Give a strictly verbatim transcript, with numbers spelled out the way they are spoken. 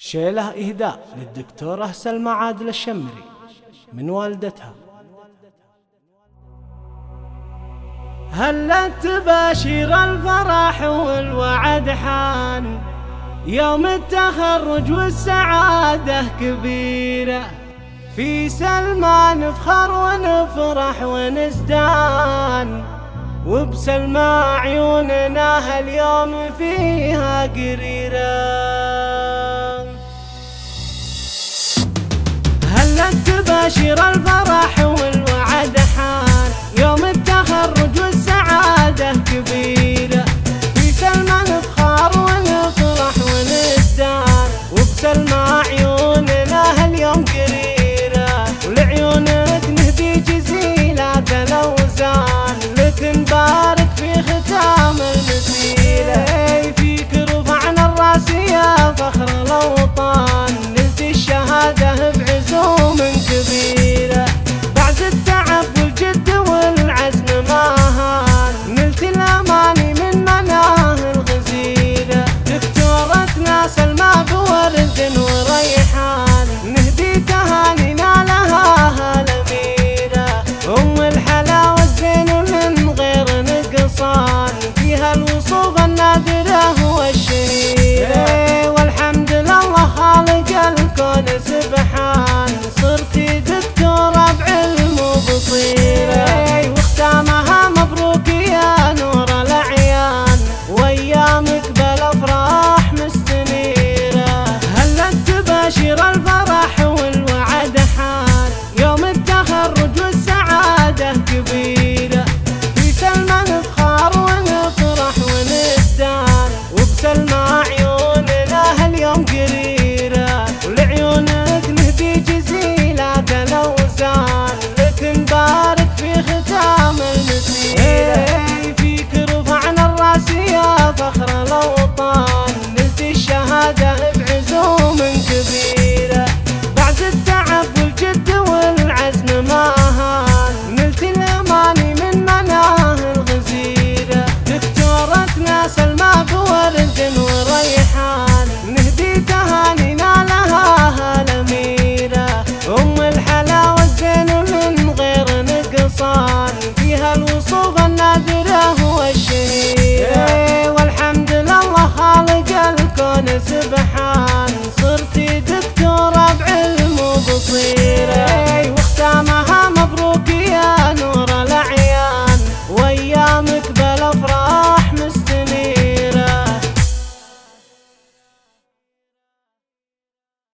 شيله إهداء للدكتورة سلمى عادل الشمري من والدتها. هلت تباشير الفرح والوعد حان، يوم التخرج والسعادة كبيرة، في سلمى نفخر ونفرح ونزدان، وبسلمى عيوننا هاليوم فيها قريرة. هلت تباشير الفرح والوعد حان، يوم التخرج والسعادة كبيرة، في سلمى نفخر ونفرح ونزدان، وبسلمى